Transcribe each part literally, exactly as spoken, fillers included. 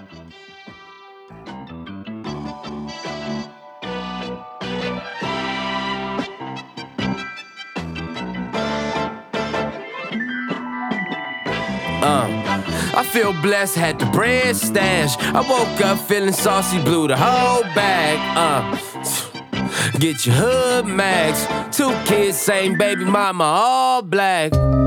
Uh, I feel blessed, had the bread stash. I woke up feeling saucy, blew the whole bag. Uh, get your hood max. Two kids, same baby mama, all black.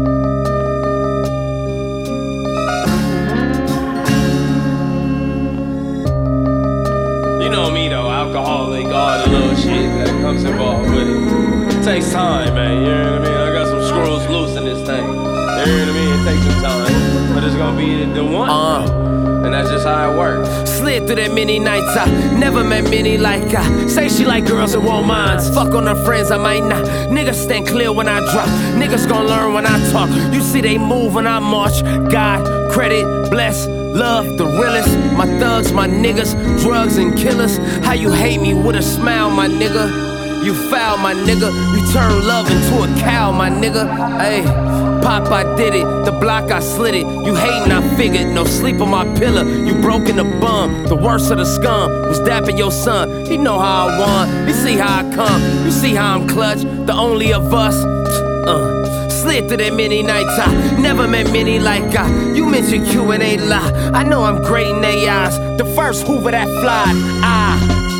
You know me though, alcoholic, all the little shit that comes involved with it. It takes time, man, you know what I mean? I got some screws loose in this thing. You know what I mean? It takes some time, but it's gonna be the one, uh, and that's just how it works. Slid through that many nights, I never met many like I. Say she like girls and won't minds. Fuck on her friends, I might not. Niggas stand clear when I drop. Niggas gon' learn when I talk. You see they move when I march. God, credit, bless, love, the realest. My thugs, my niggas, drugs and killers. How you hate me with a smile, my nigga? You foul, my nigga. You turn love into a cow, my nigga. Ayy. Pop, I did it, the block, I slid it. You hatin', I figured, no sleep on my pillow. You broke in the bum, the worst of the scum. Was dapping your son, he know how I won. You see how I come, you see how I'm clutch. The only of us, uh slid through that many nights, I never met many like I. You mentioned Q and A lie, I know I'm great in they eyes. The first Hoover that fly, I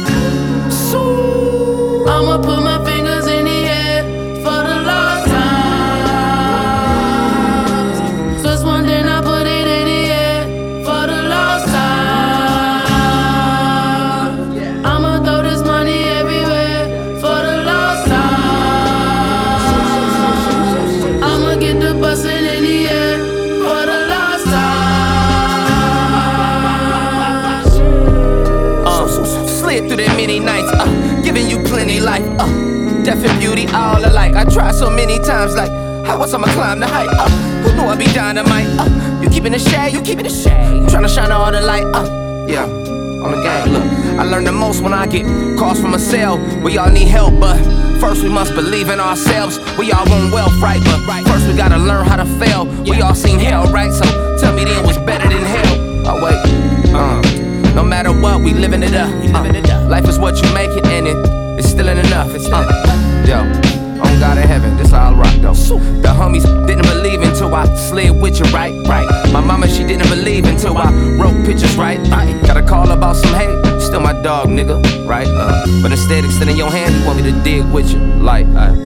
so I'ma put my fingers in the air for the last time. Through that many nights, uh, giving you plenty life, uh, death and beauty all alike. I tried so many times, like, how else I'ma climb the height, uh, who knew I'd be dynamite, uh, you keeping the shade, you keeping the shade, tryna shine all the light, uh, yeah, on the game, look, I learn the most when I get calls from a cell. We all need help, but first we must believe in ourselves. We all want wealth, right, but first we gotta learn how to fail. We all seen hell, right, so tell me then what's better than hell. Oh wait, uh no matter what, we living it up. Uh, life is what you make it, and it, it's still ain't enough. It's uh, yo, on God in heaven, this all rock though. The homies didn't believe until I slid with you, right? Right. My mama, she didn't believe until I wrote pictures, right? Right. Got a call about some hate, still my dog, nigga, right? Uh, but instead, extending your hand, you want me to dig with you, like. Uh,